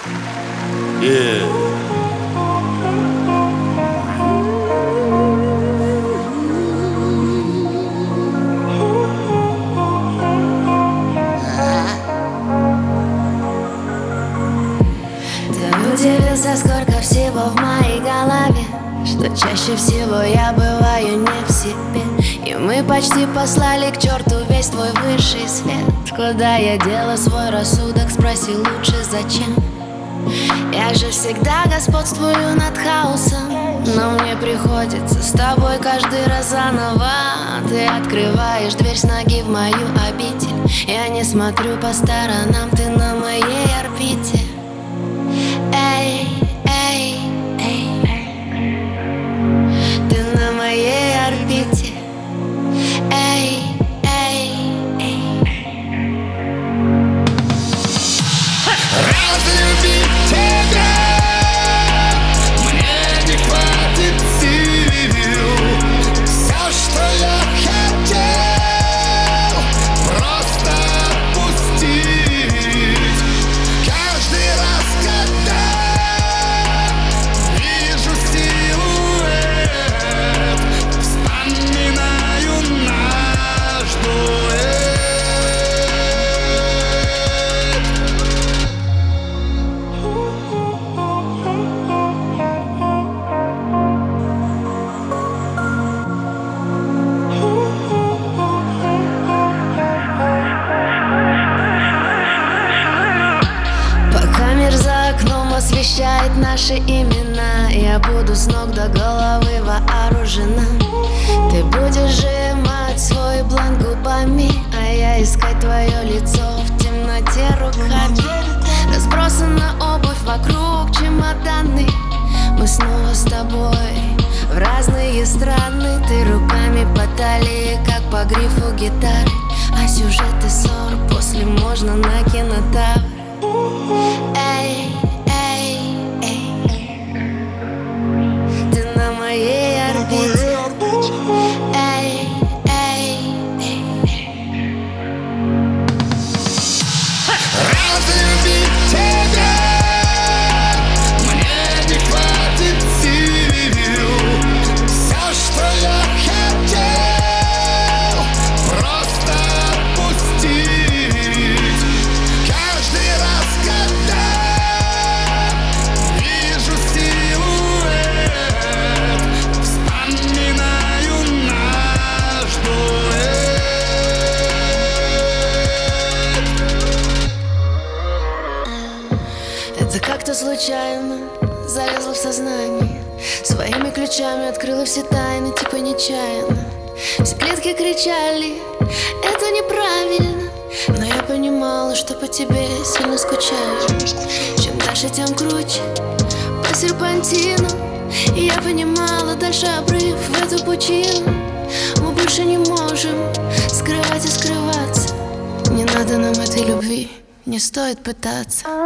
Yeah. Удивился, сколько всего в моей голове, что чаще всего я бываю не в себе. И мы почти послали к черту весь твой высший свет. Куда я дела свой рассудок, спроси лучше зачем. Я же всегда господствую над хаосом, но мне приходится с тобой каждый раз заново. Ты открываешь дверь с ноги в мою обитель. Я не смотрю по сторонам, ты на моей орбите. Эй, эй, эй, ты на моей орбите. Эй, эй, эй. Разлюбить тебя мне не хватит сил. Все, что я хотел, просто отпустить. Каждый раз, когда вижу силуэт, вспоминаю наш дуэт. Пока мир за окном освещает наши имена, я буду с ног до головы вооружена. Ты будешь сжимать свой бланк губами, а я искать твое лицо в темноте руками. Разбросана обувь вокруг, чемоданы. Мы снова с тобой в разные страны. Ты руками по талии, как по грифу гитары. А сюжеты ссор после можно на кинотавр. Эй, эй, эй, ты на моей орбите. Эй, эй, эй. Разлюбить тебя мне не хватит сил. Все, что я хотел, просто отпустить. Каждый раз, когда вижу силуэт, вспоминаю наш дуэт. Это как-то случайно залезла в сознание. Своими ключами открыла все тайны, типа нечаянно. Все клетки кричали, это неправильно. Но я понимала, что по тебе сильно скучаю. Чем дальше, тем круче по серпантину. И я понимала, дальше обрыв в эту пучину. Мы больше не можем скрывать и скрываться. Не надо нам этой любви, не стоит пытаться.